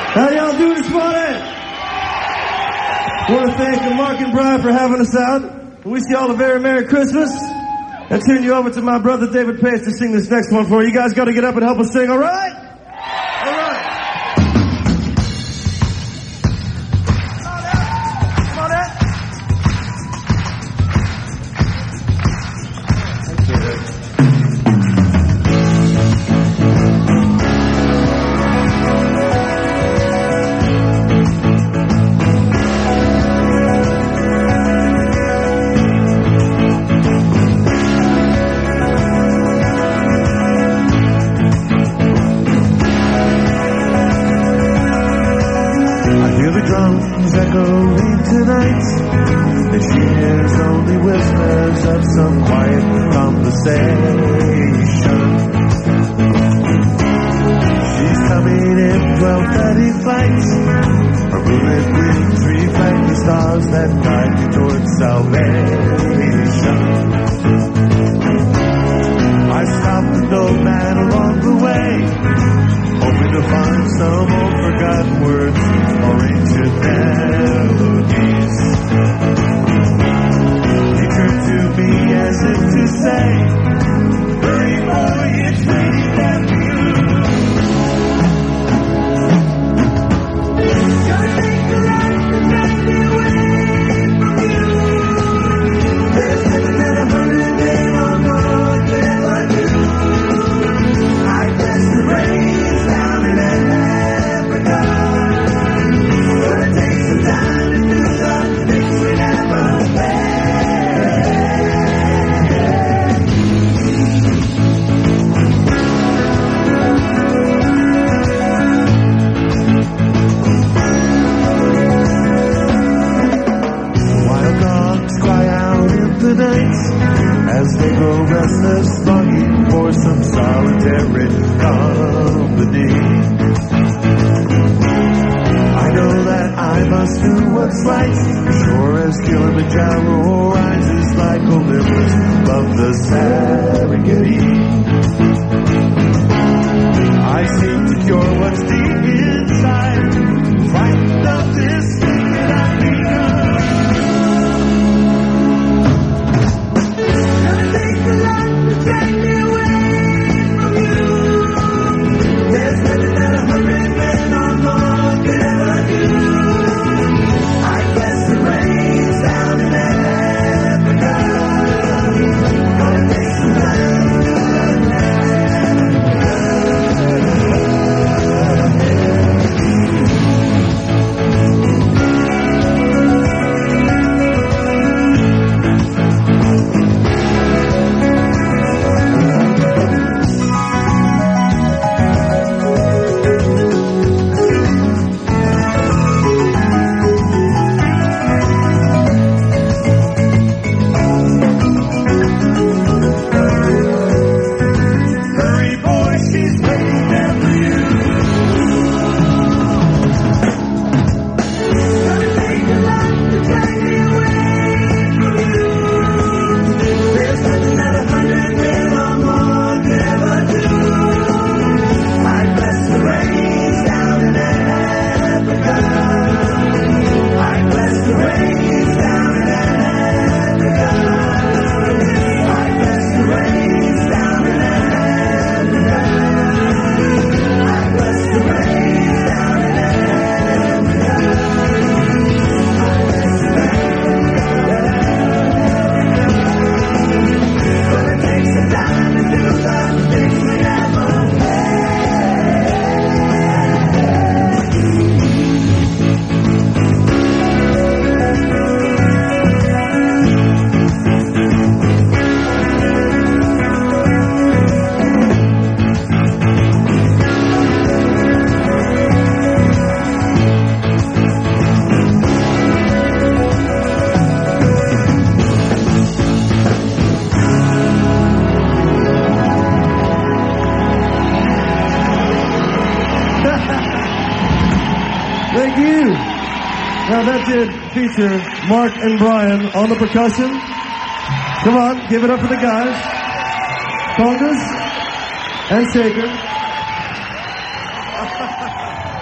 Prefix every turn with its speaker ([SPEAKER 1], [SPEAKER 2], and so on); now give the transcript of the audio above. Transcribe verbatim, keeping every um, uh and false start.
[SPEAKER 1] How y'all doing this morning? I want to thank Mark and Brian for having us out. I wish you all a very Merry Christmas. And turn you over to my brother David Pace to sing this next one for you. You guys got to get up and help us sing, all right? All right. Come on, Ed.
[SPEAKER 2] Echoing tonight, and she hears only whispers of some quiet conversation. She's coming in twelve thirty flights, her bullet wings reflect the stars that guide me towards salvation. I stopped the doorman along the way, hoping to find some old forgotten words or ancient melodies. He turned to me as if to say, hurry boy, it's waiting there for you. Gonna take the light to take me away from you. There's nothing that a hundred men or more could ever do. I bless the rains down in Africa. Gonna take some time to do the things we never Wild dogs cry out in the night as they grow restless, longing for some solitary company. I know that I must do what's right, sure as Kilimanjaro rises like Olympus above the Serengeti. I seek to cure what's deep inside, frightened of this thing that I've begun. Gonna take the light to take me away from you. There's nothing that a hundred men or more could ever do. I bless the rains down in Africa. Gonna take some time to do hurry boy, she's waiting there for you. Gonna take the light to take me away from you. There's nothing that a hundred men or more could ever do. I bless the rains down in Africa. I bless the rains down in Africa. I bless the rains down in Africa. I bless the rains down in Africa. Gonna take some time to do the things we never
[SPEAKER 1] Thank you. Now that did feature Mark and Brian on the percussion. Come on, give it up for the guys. Congas and Shaker.